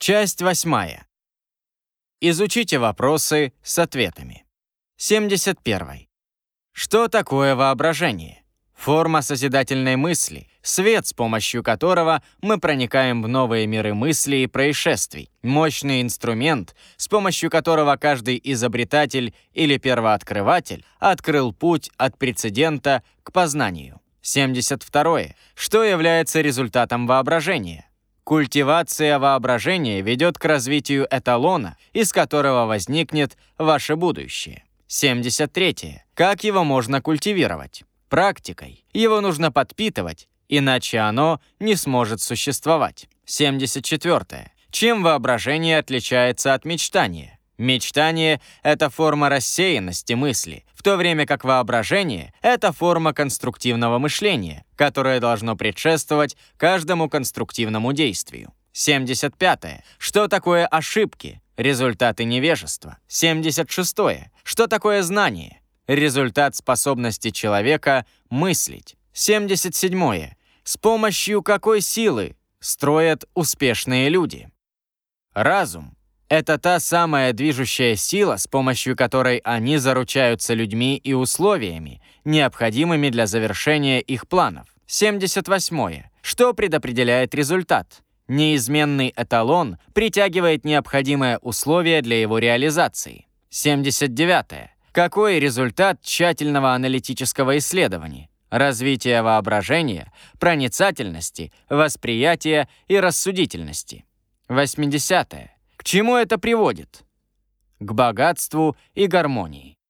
Часть 8. Изучите вопросы с ответами. 71. Что такое воображение? Форма созидательной мысли, свет, с помощью которого мы проникаем в новые миры мыслей и происшествий, мощный инструмент, с помощью которого каждый изобретатель или первооткрыватель открыл путь от прецедента к познанию. 72. Что является результатом воображения? Культивация воображения ведет к развитию эталона, из которого возникнет ваше будущее. 73. Как его можно культивировать? Практикой. Его нужно подпитывать, иначе оно не сможет существовать. 74. Чем воображение отличается от мечтания? Мечтание — это форма рассеянности мысли, в то время как воображение — это форма конструктивного мышления, которое должно предшествовать каждому конструктивному действию. 75. Что такое ошибки? Результаты невежества. 76. Что такое знание? Результат способности человека мыслить. 77. С помощью какой силы строят успешные люди? Разум. Это та самая движущая сила, с помощью которой они заручаются людьми и условиями, необходимыми для завершения их планов. 78. Что предопределяет результат? Неизменный эталон притягивает необходимое условие для его реализации. 79. Какой результат тщательного аналитического исследования? Развитие воображения, проницательности, восприятия и рассудительности. 80. К чему это приводит? К богатству и гармонии.